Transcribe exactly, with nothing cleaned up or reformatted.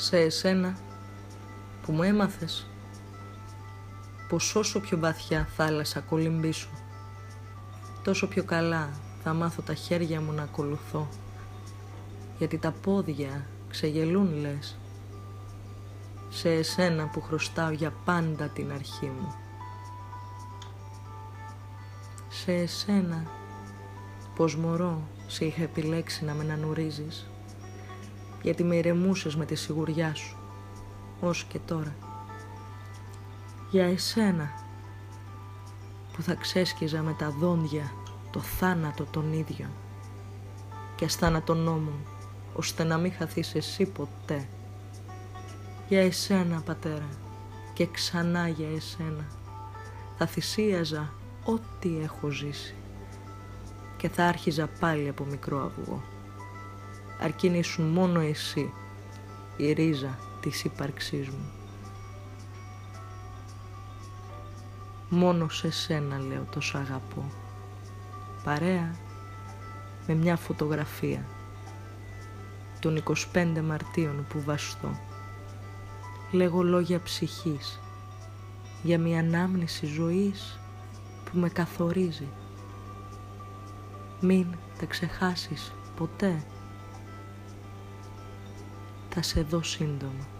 σε εσένα που μου έμαθες πως όσο πιο βαθιά θάλασσα κολυμπήσω, τόσο πιο καλά θα μάθω τα χέρια μου να ακολουθώ, γιατί τα πόδια ξεγελούν λες, σε εσένα που χρωστάω για πάντα την αρχή μου. Σε εσένα πως μωρό σε είχα επιλέξει να με νανουρίζεις, γιατί με ηρεμούσες με τη σιγουριά σου, ως και τώρα. Για εσένα που θα ξέσκιζα με τα δόντια το θάνατο τον ίδιο και ασθάνατονόμουν ώστε να μην χαθείς εσύ ποτέ. Για εσένα πατέρα και ξανά για εσένα θα θυσίαζα ό,τι έχω ζήσει και θα άρχιζα πάλι από μικρό αυγό, αρκεί να ήσουν μόνο εσύ η ρίζα της ύπαρξής μου. Μόνο σε σένα λέω τόσο αγαπώ, παρέα με μια φωτογραφία των είκοσι πέντε Μαρτίων που βαστώ. Λέγω λόγια ψυχής για μια ανάμνηση ζωής που με καθορίζει. Μην τα ξεχάσεις ποτέ. Θα σε δω σύντομα.